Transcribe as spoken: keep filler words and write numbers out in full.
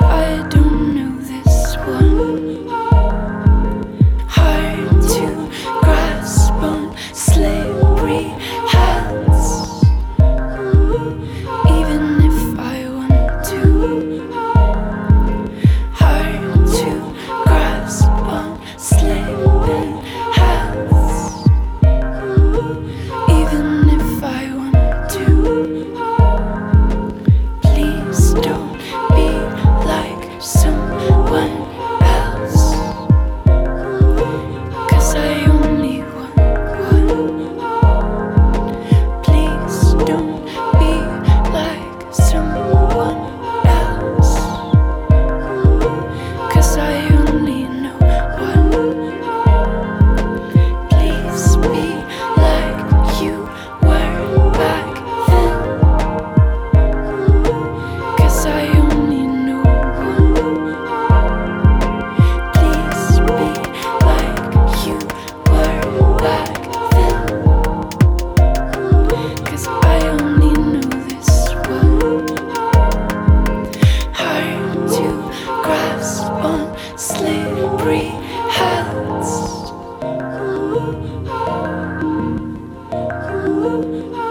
I don't know this one. Hard to grasp on slippery hands, even if I want to. Hard to grasp on slipping hands, even if I want to. Please don't be like someone else, 'cause I only want one. Please don't be like someone else, 'cause I only know one. Please be like you were back then, 'cause I only know one. Please be like you were back then, 'cause I only know this one. Hard to grasp on slippery hands.